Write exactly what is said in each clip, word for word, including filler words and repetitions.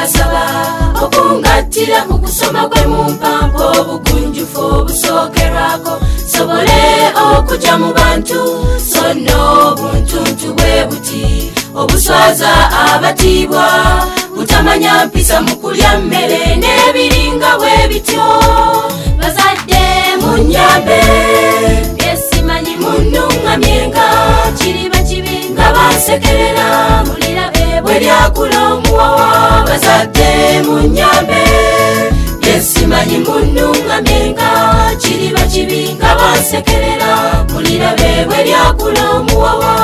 mbasaba okungattira mu kusoma kwe mu mpampa obugunjufu obusookerwako sobole okujja mu bantu so nno obuntuntu bwe buti obuswaza abatiibwa butamanya mpisa mu kulya mmere n'ebiringa bwe bityo bazadde munnyambe byesimanyi munnuŋŋamyenga kiriba kibi nga bansekerera mulira bwe lyakula omuwawa bazadde munnyambe byesimanyi munnuŋŋamyenga kiriba kibi nga bansekerera mulira bwe lyakula omuwawa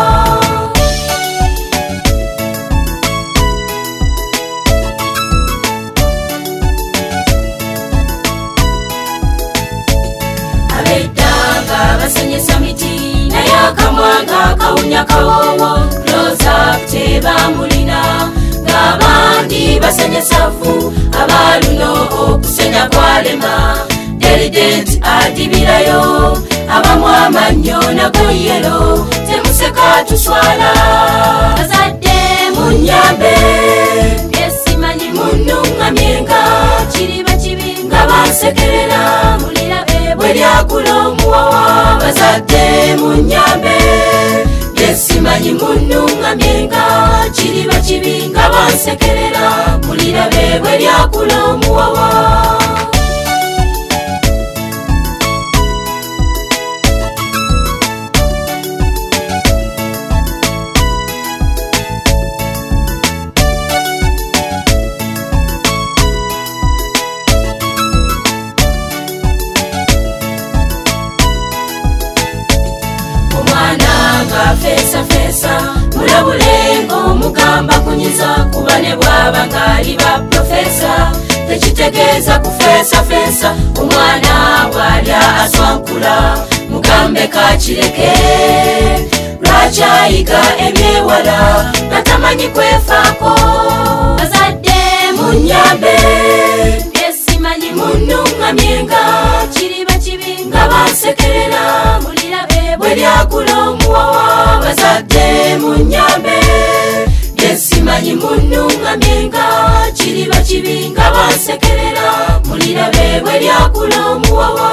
basenyesa miti naye akamwanga kawunya kawowo close-up tebamulina ng'abandi basenyesa fu abaluno okusenya kwalema derident adibirayo abamu amannyo nago yero temuseka tuswala bazadde munnyambe byesimanyi munnuŋŋamyenga kiriba kibi nga bansekerera mulira bwe lyakula omuwawa bazadde munnyambe byesimanyi munnuŋŋamyenga kiriba kibi nga bansekerera mulira bwe lyakula omuwawa fesa fesa mulabulengo omugamba kunyiza kuba ne bwaba ng'ali ba profesa tekitegeeza kufeesa feesa omwana bw'alya aswankula mugambe kakireke lwakyayiga ebyewala natamanyi kwefaako bazadde munnyambe byesimanyi munnuŋŋamyenga kiriba kibi nga bansekerera mulira bwe lyakula omuwawa bazadde munnyambe byesimanyi munnuŋŋamyenga kiriba kibi nga bansekerera mulira bwe lyakula omuwawa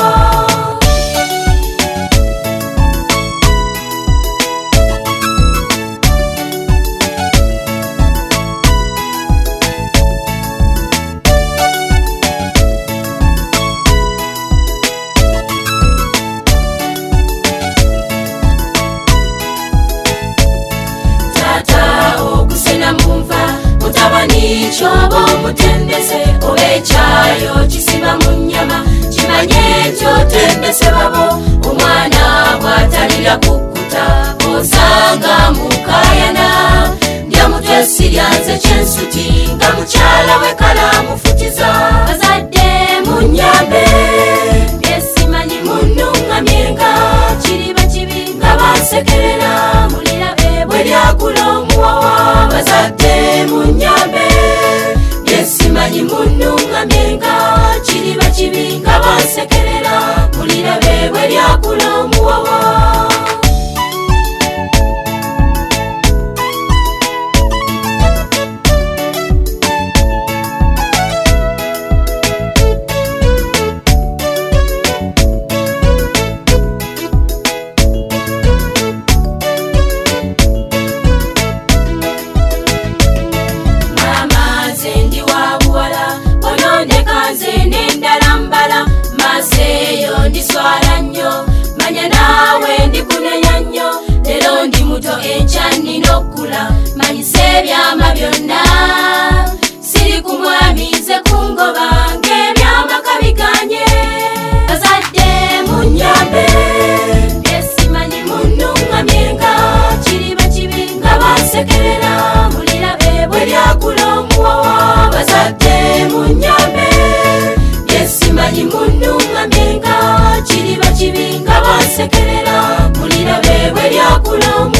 kyoba omutendese oba ekyayo kisiba mu nnyama kimanye kyotendese babo omwana bw'atalira kukkuta osanga mukayana ndya mutwe siryanze kyensuti nga mukyala we kalamufutiza bazadde munnyambe byesimanyi munnuŋŋamyenga kiriba kibi nga bansekerera mulira bwe lyakula omuwawa bazadde munnyambe byesimanyi munnuŋŋamyenga kiriba kibi nga bansekerera mulira bwe lyakula omuwawa ndiswala nnyo manya naawe ndikunenya nnyo lero ndi muto enkya nnina okula manyisa ebyama byonna siri ku mwami nze kungoba ng'ebyamaka biganye bazadde munnyambe byesimanyi munnuŋŋamyenga kiriba kibi nga bansekerera mulira bwe lyakula omuwawa bazadde munnyambe byesimanyi munnuŋŋamyenga kiriba kibi nga bansekerera mulira bwe lyakula